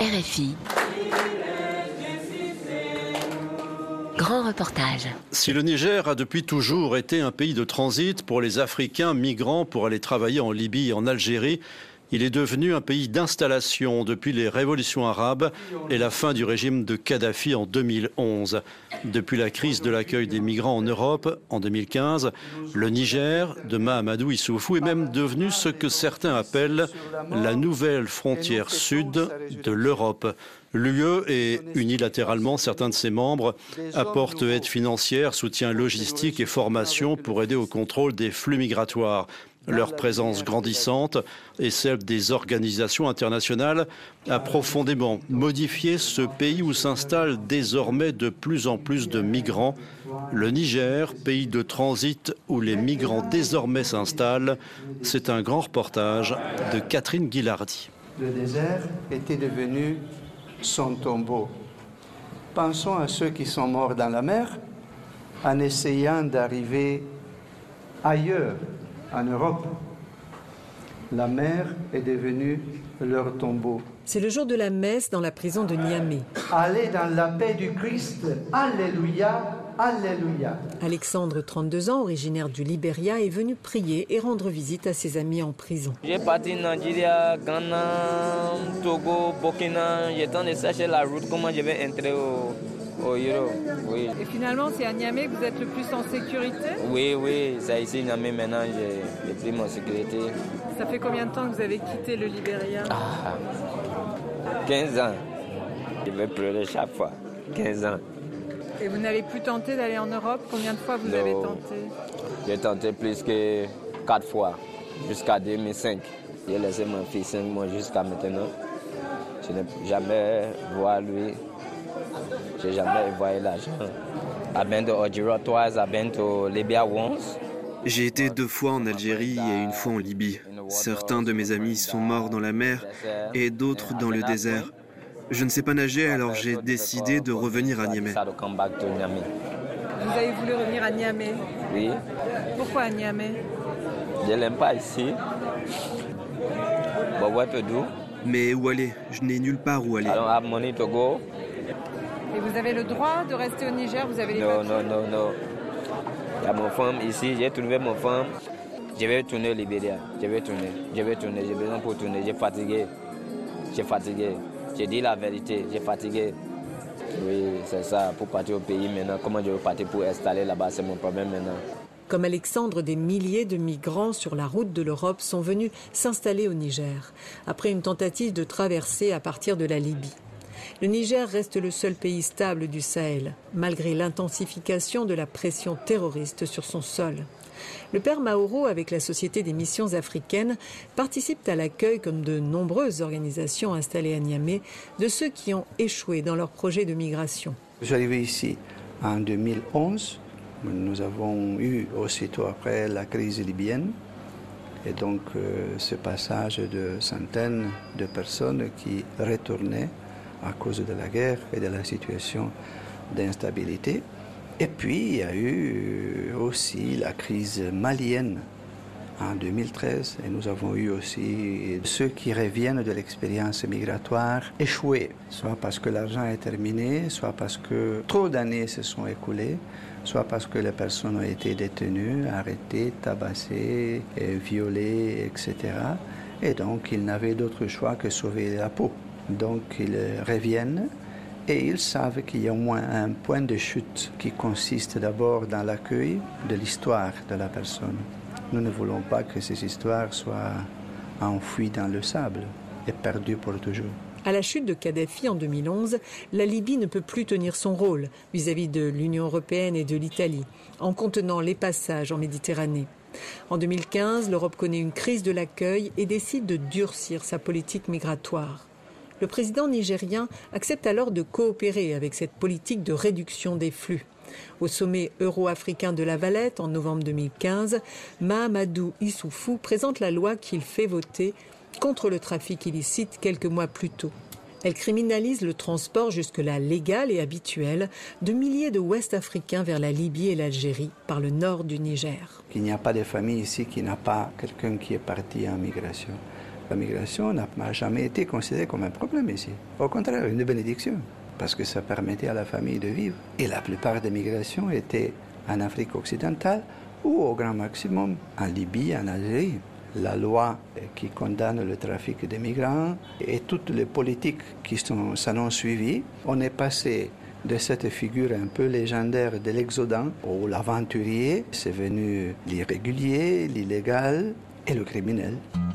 RFI. Grand reportage. Si le Niger a depuis toujours été un pays de transit pour les Africains migrants pour aller travailler en Libye et en Algérie, il est devenu un pays d'installation depuis les révolutions arabes et la fin du régime de Kadhafi en 2011. Depuis la crise de l'accueil des migrants en Europe en 2015, le Niger de Mahamadou Issoufou est même devenu ce que certains appellent la nouvelle frontière sud de l'Europe. L'UE et unilatéralement certains de ses membres apportent aide financière, soutien logistique et formation pour aider au contrôle des flux migratoires. Leur présence grandissante et celle des organisations internationales a profondément modifié ce pays où s'installent désormais de plus en plus de migrants. Le Niger, pays de transit où les migrants désormais s'installent, c'est un grand reportage de Catherine Guillardi. Le désert était devenu son tombeau. Pensons à ceux qui sont morts dans la mer en essayant d'arriver ailleurs. En Europe, la mer est devenue leur tombeau. C'est le jour de la messe dans la prison de Niamey. Allez dans la paix du Christ, Alléluia, Alléluia. Alexandre, 32 ans, originaire du Libéria, est venu prier et rendre visite à ses amis en prison. J'ai parti Nigeria, Ghana, Togo, Burkina. J'ai tenté de chercher la route, comment je vais entrer au Europe. Oui. Et finalement, c'est à Niamey que vous êtes le plus en sécurité? Oui, c'est ici Niamey maintenant, j'ai pris mon sécurité. Ça fait combien de temps que vous avez quitté le Libéria? 15 ans. Je vais pleurer chaque fois. 15 ans. Et vous n'avez plus tenté d'aller en Europe? Combien de fois vous avez tenté? J'ai tenté plus que 4 fois, jusqu'à 2005. J'ai laissé mon fils 5 mois jusqu'à maintenant. Je n'ai jamais vu lui. Je n'ai jamais envoyé l'argent. I've been to Algeria twice, I've been to Libya once. J'ai été 2 fois en Algérie et 1 fois en Libye. Certains de mes amis sont morts dans la mer et d'autres dans le désert. Je ne sais pas nager, alors j'ai décidé de revenir à Niamey. Vous avez voulu revenir à Niamey? Oui. Pourquoi à Niamey? Je n'aime pas ici. But what to do? Mais où aller? Je n'ai nulle part où aller. I don't have money to go. Et vous avez le droit de rester au Niger? Vous avez les papiers? Non. Il y a mon femme ici, j'ai trouvé mon femme. Je vais tourner au Libéria. Je vais tourner. J'ai besoin pour tourner. J'ai fatigué. J'ai dit la vérité, j'ai fatigué. Oui, c'est ça, pour partir au pays maintenant. Comment je vais partir pour installer là-bas, c'est mon problème maintenant. Comme Alexandre, des milliers de migrants sur la route de l'Europe sont venus s'installer au Niger, après une tentative de traversée à partir de la Libye. Le Niger reste le seul pays stable du Sahel, malgré l'intensification de la pression terroriste sur son sol. Le père Mauro, avec la Société des missions africaines, participe à l'accueil, comme de nombreuses organisations installées à Niamey, de ceux qui ont échoué dans leur projet de migration. Je suis arrivé ici en 2011. Nous avons eu aussitôt après la crise libyenne. Et donc ce passage de centaines de personnes qui retournaient à cause de la guerre et de la situation d'instabilité. Et puis, il y a eu aussi la crise malienne en 2013. Et nous avons eu aussi ceux qui reviennent de l'expérience migratoire échoués, soit parce que l'argent est terminé, soit parce que trop d'années se sont écoulées, soit parce que les personnes ont été détenues, arrêtées, tabassées, violées, etc. Et donc, ils n'avaient d'autre choix que sauver la peau. Donc, ils reviennent. Et ils savent qu'il y a au moins un point de chute qui consiste d'abord dans l'accueil de l'histoire de la personne. Nous ne voulons pas que ces histoires soient enfouies dans le sable et perdues pour toujours. À la chute de Kadhafi en 2011, la Libye ne peut plus tenir son rôle vis-à-vis de l'Union européenne et de l'Italie, en contenant les passages en Méditerranée. En 2015, l'Europe connaît une crise de l'accueil et décide de durcir sa politique migratoire. Le président nigérien accepte alors de coopérer avec cette politique de réduction des flux. Au sommet euro-africain de La Valette en novembre 2015, Mahamadou Issoufou présente la loi qu'il fait voter contre le trafic illicite quelques mois plus tôt. Elle criminalise le transport jusque-là légal et habituel de milliers de Ouest-Africains vers la Libye et l'Algérie par le nord du Niger. Il n'y a pas de famille ici qui n'a pas quelqu'un qui est parti en migration. La migration n'a jamais été considérée comme un problème ici. Au contraire, une bénédiction, parce que ça permettait à la famille de vivre. Et la plupart des migrations étaient en Afrique occidentale ou au grand maximum en Libye, en Algérie. La loi qui condamne le trafic des migrants et toutes les politiques qui s'en ont suivies, on est passé de cette figure un peu légendaire de l'exodant ou l'aventurier, c'est venu l'irrégulier, l'illégal et le criminel.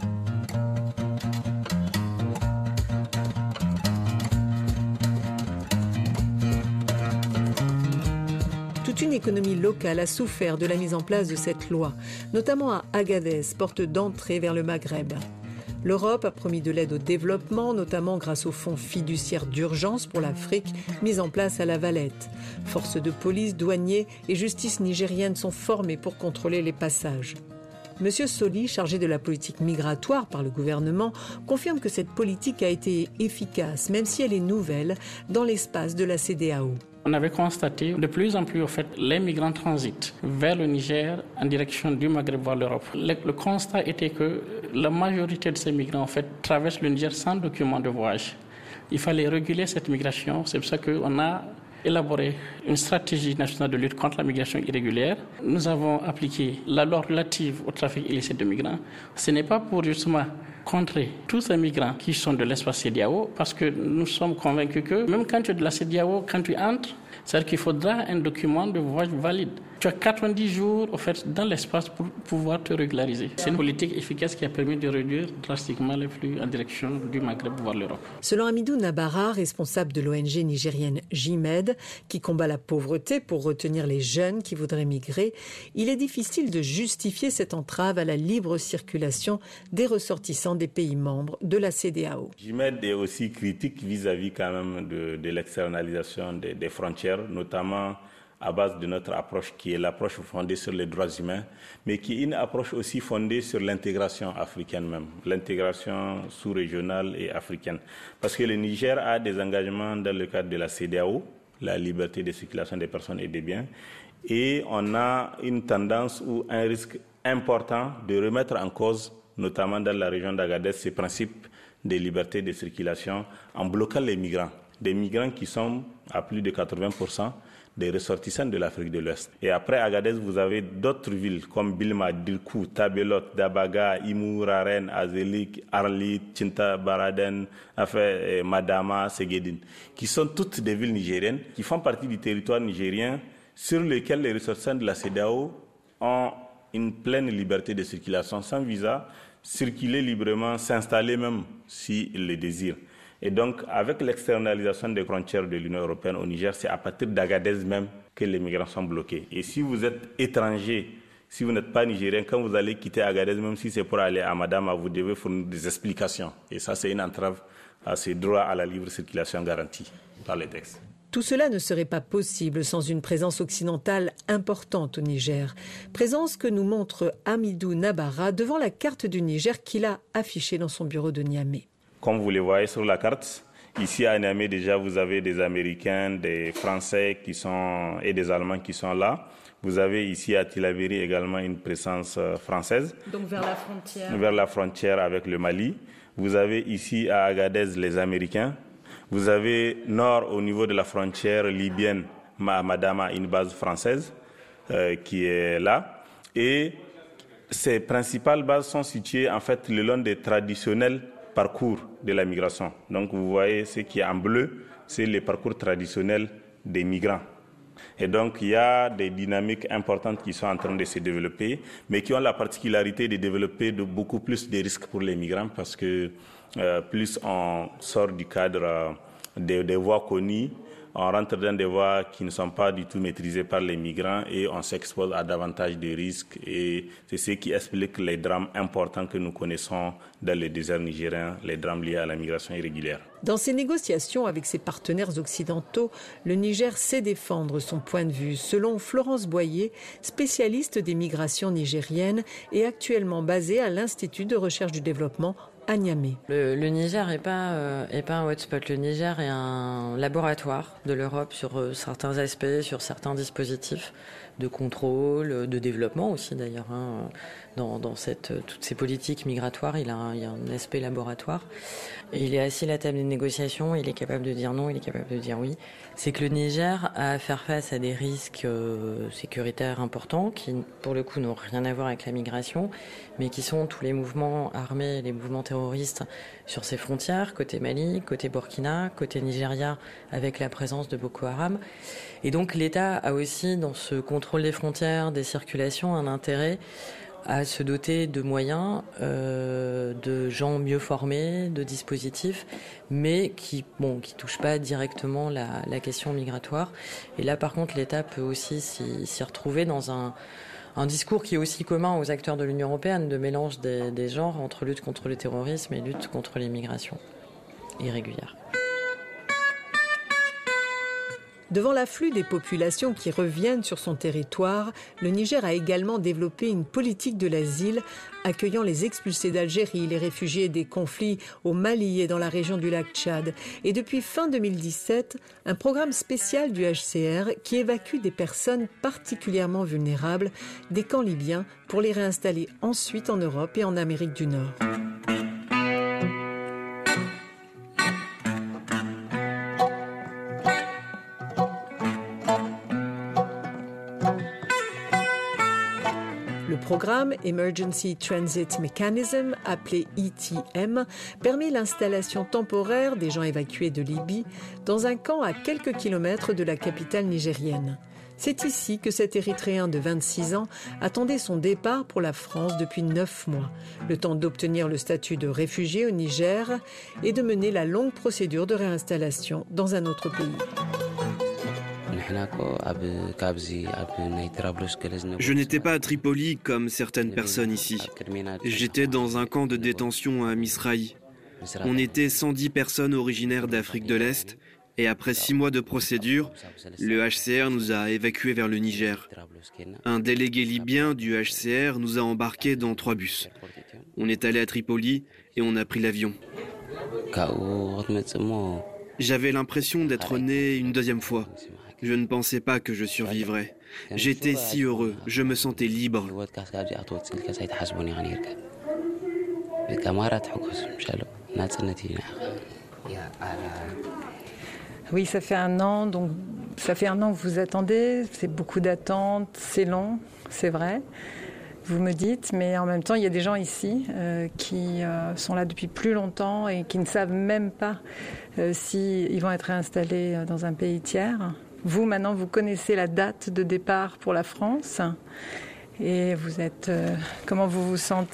Toute une économie locale a souffert de la mise en place de cette loi, notamment à Agadez, porte d'entrée vers le Maghreb. L'Europe a promis de l'aide au développement, notamment grâce au fonds fiduciaire d'urgence pour l'Afrique, mis en place à La Valette. Forces de police, douaniers et justice nigérienne sont formés pour contrôler les passages. Monsieur Soli, chargé de la politique migratoire par le gouvernement, confirme que cette politique a été efficace, même si elle est nouvelle, dans l'espace de la CEDEAO. On avait constaté de plus en plus, les migrants transitent vers le Niger en direction du Maghreb vers l'Europe. Le constat était que la majorité de ces migrants, traversent le Niger sans document de voyage. Il fallait réguler cette migration. C'est pour ça qu'on a élaboré une stratégie nationale de lutte contre la migration irrégulière. Nous avons appliqué la loi relative au trafic illicite de migrants. Ce n'est pas pour justement contrer tous ces migrants qui sont de l'espace CEDEAO, parce que nous sommes convaincus que même quand tu es de la CEDEAO, quand tu entres, c'est-à-dire qu'il faudra un document de voyage valide. Tu as 90 jours dans l'espace pour pouvoir te régulariser. C'est une politique efficace qui a permis de réduire drastiquement les flux en direction du Maghreb vers l'Europe. Selon Hamidou Nabara, responsable de l'ONG nigérienne JMED, qui combat la pauvreté pour retenir les jeunes qui voudraient migrer, il est difficile de justifier cette entrave à la libre circulation des ressortissants des pays membres de la CEDEAO. JMED est aussi critique vis-à-vis quand même de l'externalisation des frontières, notamment à base de notre approche qui est l'approche fondée sur les droits humains, mais qui est une approche aussi fondée sur l'intégration africaine même, l'intégration sous-régionale et africaine. Parce que le Niger a des engagements dans le cadre de la CEDEAO, la liberté de circulation des personnes et des biens, et on a une tendance ou un risque important de remettre en cause, notamment dans la région d'Agadez, ces principes de liberté de circulation en bloquant les migrants. Des migrants qui sont à plus de 80% des ressortissants de l'Afrique de l'Ouest. Et après Agadez, vous avez d'autres villes comme Bilma, Dirkou, Tabelot, Dabaga, Imou, Raren, Azelik, Arlit, Tinta, Baraden, Madama, Segedine, qui sont toutes des villes nigériennes, qui font partie du territoire nigérien sur lequel les ressortissants de la CEDEAO ont une pleine liberté de circulation sans visa, circuler librement, s'installer même s'ils le désirent. Et donc, avec l'externalisation des frontières de l'Union européenne au Niger, c'est à partir d'Agadez même que les migrants sont bloqués. Et si vous êtes étranger, si vous n'êtes pas nigérien, quand vous allez quitter Agadez, même si c'est pour aller à Madama, vous devez fournir des explications. Et ça, c'est une entrave à ces droits à la libre circulation garantis par les textes. Tout cela ne serait pas possible sans une présence occidentale importante au Niger. Présence que nous montre Hamidou Nabara devant la carte du Niger qu'il a affichée dans son bureau de Niamey. Comme vous le voyez sur la carte, ici à Niamey, déjà, vous avez des Américains, des Français et des Allemands qui sont là. Vous avez ici à Tillabéri également une présence française. Donc vers la frontière. Vers la frontière avec le Mali. Vous avez ici à Agadez les Américains. Vous avez nord au niveau de la frontière libyenne, Madama, une base française qui est là. Et ces principales bases sont situées en fait le long des traditionnels parcours de la migration. Donc vous voyez ce qui est en bleu, c'est les parcours traditionnels des migrants. Et donc il y a des dynamiques importantes qui sont en train de se développer, mais qui ont la particularité de développer beaucoup plus de risques pour les migrants parce que plus on sort du cadre des voies connues, on rentre dans des voies qui ne sont pas du tout maîtrisées par les migrants et on s'expose à davantage de risques. Et c'est ce qui explique les drames importants que nous connaissons dans le désert nigérien, les drames liés à la migration irrégulière. Dans ses négociations avec ses partenaires occidentaux, le Niger sait défendre son point de vue. Selon Florence Boyer, spécialiste des migrations nigériennes et actuellement basée à l'Institut de recherche du développement à Niamey. Le Niger n'est pas un hotspot. Le Niger est un laboratoire de l'Europe sur certains aspects, sur certains dispositifs de contrôle, de développement aussi d'ailleurs, dans toutes ces politiques migratoires. Il y a un aspect laboratoire. Et il est assis à la table des négociations, il est capable de dire non, il est capable de dire oui. C'est que le Niger a à faire face à des risques sécuritaires importants qui, pour le coup, n'ont rien à voir avec la migration, mais qui sont tous les mouvements armés, les mouvements terroristes sur ses frontières, côté Mali, côté Burkina, côté Nigeria, avec la présence de Boko Haram. Et donc l'État a aussi, dans ce contrôle des frontières, des circulations, un intérêt à se doter de moyens, de gens mieux formés, de dispositifs, mais qui touchent pas directement la question migratoire. Et là, par contre, l'État peut aussi s'y retrouver dans un discours qui est aussi commun aux acteurs de l'Union européenne, de mélange des genres entre lutte contre le terrorisme et lutte contre les migrations irrégulières. Devant l'afflux des populations qui reviennent sur son territoire, le Niger a également développé une politique de l'asile, accueillant les expulsés d'Algérie, les réfugiés des conflits au Mali et dans la région du lac Tchad. Et depuis fin 2017, un programme spécial du HCR qui évacue des personnes particulièrement vulnérables des camps libyens pour les réinstaller ensuite en Europe et en Amérique du Nord. Le programme Emergency Transit Mechanism, appelé ETM, permet l'installation temporaire des gens évacués de Libye dans un camp à quelques kilomètres de la capitale nigérienne. C'est ici que cet Érythréen de 26 ans attendait son départ pour la France depuis 9 mois, le temps d'obtenir le statut de réfugié au Niger et de mener la longue procédure de réinstallation dans un autre pays. Je n'étais pas à Tripoli comme certaines personnes ici. J'étais dans un camp de détention à Misraï. On était 110 personnes originaires d'Afrique de l'Est et après 6 mois de procédure, le HCR nous a évacués vers le Niger. Un délégué libyen du HCR nous a embarqués dans 3 bus. On est allé à Tripoli et on a pris l'avion. J'avais l'impression d'être né une deuxième fois. Je ne pensais pas que je survivrais. J'étais si heureux, je me sentais libre. Oui, ça fait 1 an, donc ça fait 1 an que vous attendez, c'est beaucoup d'attentes, c'est long, c'est vrai. Vous me dites, mais en même temps, il y a des gens ici qui sont là depuis plus longtemps et qui ne savent même pas s'ils vont être réinstallés dans un pays tiers. Vous, maintenant, vous connaissez la date de départ pour la France et vous êtes... comment vous vous sentez ?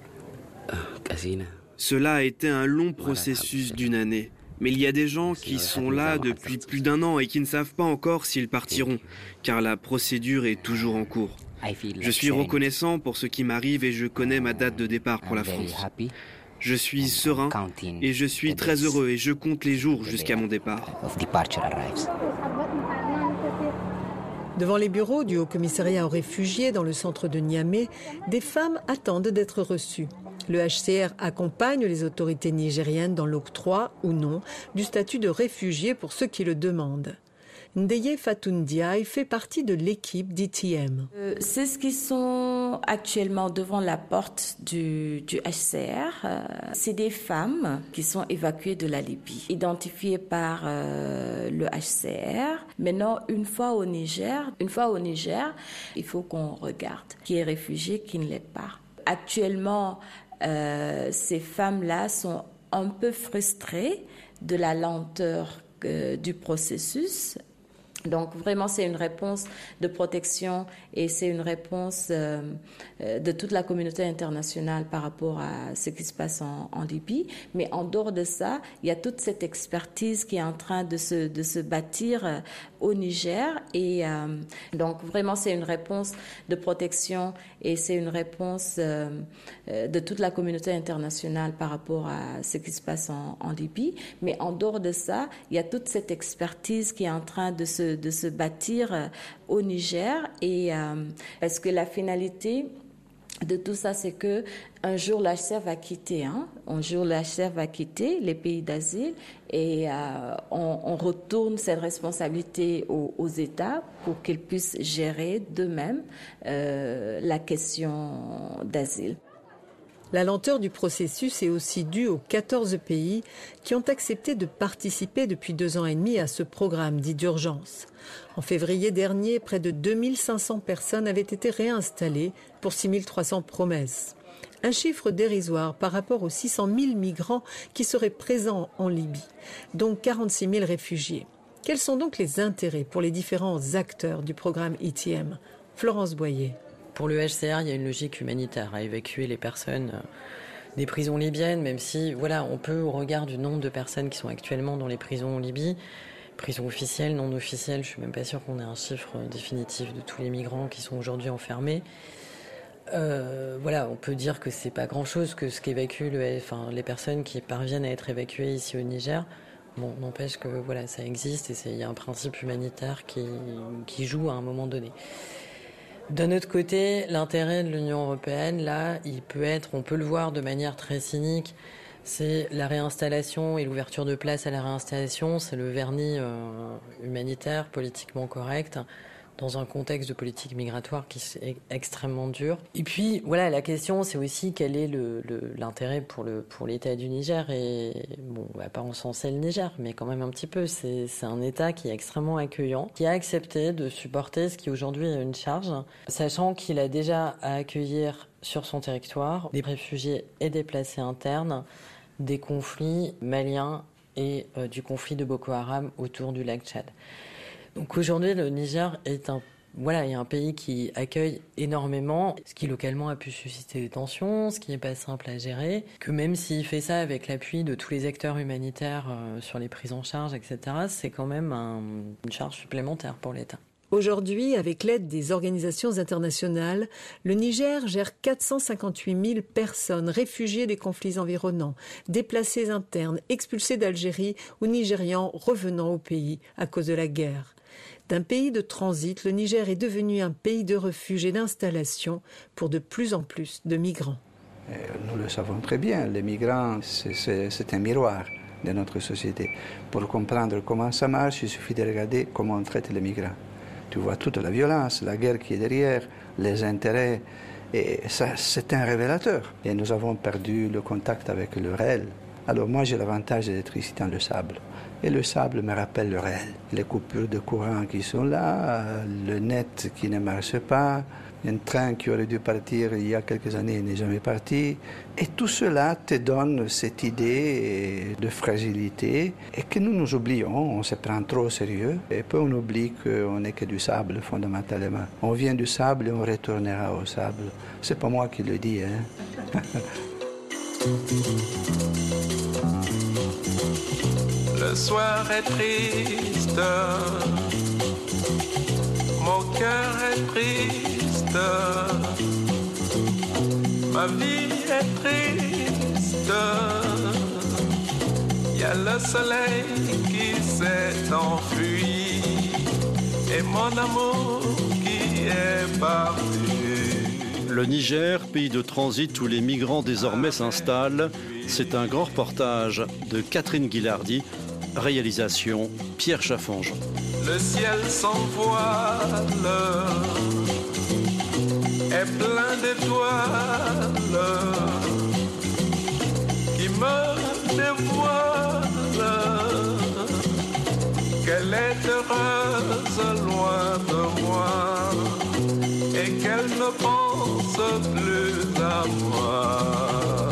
Cela a été un long processus d'1 année. Mais il y a des gens qui sont là depuis plus d'1 an et qui ne savent pas encore s'ils partiront, car la procédure est toujours en cours. Je suis reconnaissant pour ce qui m'arrive et je connais ma date de départ pour la France. Je suis serein et je suis très heureux et je compte les jours jusqu'à mon départ. Devant les bureaux du Haut-Commissariat aux réfugiés dans le centre de Niamey, des femmes attendent d'être reçues. Le HCR accompagne les autorités nigériennes dans l'octroi ou non du statut de réfugié pour ceux qui le demandent. Ndeye Fatundiaï fait partie de l'équipe d'ETM. C'est ce qui sont actuellement devant la porte du HCR. C'est des femmes qui sont évacuées de la Libye, identifiées par le HCR. Maintenant, une fois au Niger, il faut qu'on regarde qui est réfugié, qui ne l'est pas. Actuellement, ces femmes-là sont un peu frustrées de la lenteur du processus. Donc vraiment, c'est une réponse de protection et c'est une réponse de toute la communauté internationale par rapport à ce qui se passe en Libye. Mais en dehors de ça, il y a toute cette expertise qui est en train de se bâtir au Niger. Et donc vraiment, c'est une réponse de protection et c'est une réponse de toute la communauté internationale par rapport à ce qui se passe en Libye. Mais en dehors de ça, il y a toute cette expertise qui est en train de se bâtir au Niger et parce que la finalité de tout ça, c'est que un jour l'HCR va quitter, un jour l'HCR va quitter les pays d'asile et on retourne cette responsabilité aux États pour qu'ils puissent gérer d'eux-mêmes la question d'asile. La lenteur du processus est aussi due aux 14 pays qui ont accepté de participer depuis 2 ans et demi à ce programme dit d'urgence. En février dernier, près de 2500 personnes avaient été réinstallées pour 6300 promesses. Un chiffre dérisoire par rapport aux 600 000 migrants qui seraient présents en Libye, dont 46 000 réfugiés. Quels sont donc les intérêts pour les différents acteurs du programme ETM ? Florence Boyer. Pour le HCR, il y a une logique humanitaire à évacuer les personnes des prisons libyennes, même si, on peut, au regard du nombre de personnes qui sont actuellement dans les prisons en Libye, prisons officielles, non officielles, je ne suis même pas sûre qu'on ait un chiffre définitif de tous les migrants qui sont aujourd'hui enfermés. On peut dire que c'est pas grand-chose que ce qu'évacuent les personnes qui parviennent à être évacuées ici au Niger. Bon, n'empêche que ça existe et il y a un principe humanitaire qui joue à un moment donné. D'un autre côté, l'intérêt de l'Union européenne, là, on peut le voir de manière très cynique, c'est la réinstallation et l'ouverture de place à la réinstallation, c'est le vernis humanitaire, politiquement correct, dans un contexte de politique migratoire qui est extrêmement dur. Et puis, la question, c'est aussi quel est l'intérêt pour l'État du Niger. Et bon, on va pas encenser le Niger, mais quand même un petit peu. C'est un État qui est extrêmement accueillant, qui a accepté de supporter ce qui aujourd'hui est une charge, sachant qu'il a déjà à accueillir sur son territoire des réfugiés et déplacés internes, des conflits maliens et du conflit de Boko Haram autour du lac Tchad. Donc aujourd'hui, le Niger est un pays qui accueille énormément, ce qui localement a pu susciter des tensions, ce qui n'est pas simple à gérer, que même s'il fait ça avec l'appui de tous les acteurs humanitaires sur les prises en charge, etc., c'est quand même une charge supplémentaire pour l'État. Aujourd'hui, avec l'aide des organisations internationales, le Niger gère 458 000 personnes réfugiées des conflits environnants, déplacées internes, expulsées d'Algérie ou Nigérians revenant au pays à cause de la guerre. D'un pays de transit, le Niger est devenu un pays de refuge et d'installation pour de plus en plus de migrants. Nous le savons très bien, les migrants, c'est un miroir de notre société. Pour comprendre comment ça marche, il suffit de regarder comment on traite les migrants. Tu vois toute la violence, la guerre qui est derrière, les intérêts, et ça, c'est un révélateur. Et nous avons perdu le contact avec le réel. Alors moi, j'ai l'avantage d'être ici dans le sable. Et le sable me rappelle le réel. Les coupures de courant qui sont là, le net qui ne marche pas, un train qui aurait dû partir il y a quelques années n'est jamais parti. Et tout cela te donne cette idée de fragilité et que nous oublions, on se prend trop au sérieux. Et puis on oublie qu'on n'est que du sable fondamentalement. On vient du sable et on retournera au sable. C'est pas moi qui le dis, Le soir est triste, mon cœur est triste, ma vie est triste, il y a le soleil qui s'est enfui et mon amour qui est parti. Le Niger, pays de transit où les migrants désormais s'installent, c'est un grand reportage de Catherine Guillardi. Réalisation Pierre Chaffange. Le ciel sans voile est plein d'étoiles qui me dévoilent qu'elle est heureuse loin de moi et qu'elle ne pense plus à moi.